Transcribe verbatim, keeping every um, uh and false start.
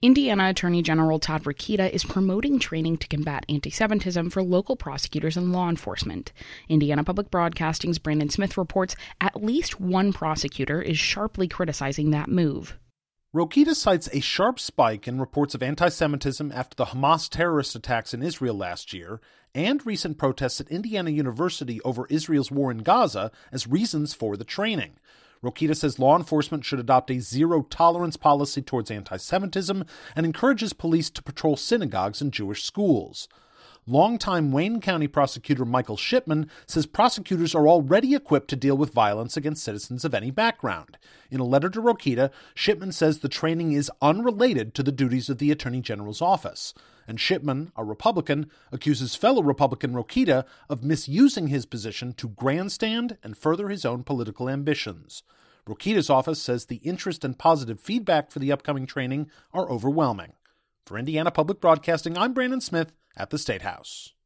Indiana Attorney General Todd Rokita is promoting training to combat anti-Semitism for local prosecutors and law enforcement. Indiana Public Broadcasting's Brandon Smith reports at least one prosecutor is sharply criticizing that move. Rokita cites a sharp spike in reports of anti-Semitism after the Hamas terrorist attacks in Israel last year and recent protests at Indiana University over Israel's war in Gaza as reasons for the training. Rokita says law enforcement should adopt a zero-tolerance policy towards anti-Semitism and encourages police to patrol synagogues and Jewish schools. Longtime Wayne County prosecutor Michael Shipman says prosecutors are already equipped to deal with violence against citizens of any background. In a letter to Rokita, Shipman says the training is unrelated to the duties of the Attorney General's office. And Shipman, a Republican, accuses fellow Republican Rokita of misusing his position to grandstand and further his own political ambitions. Rokita's office says the interest and positive feedback for the upcoming training are overwhelming. For Indiana Public Broadcasting, I'm Brandon Smith at the State House.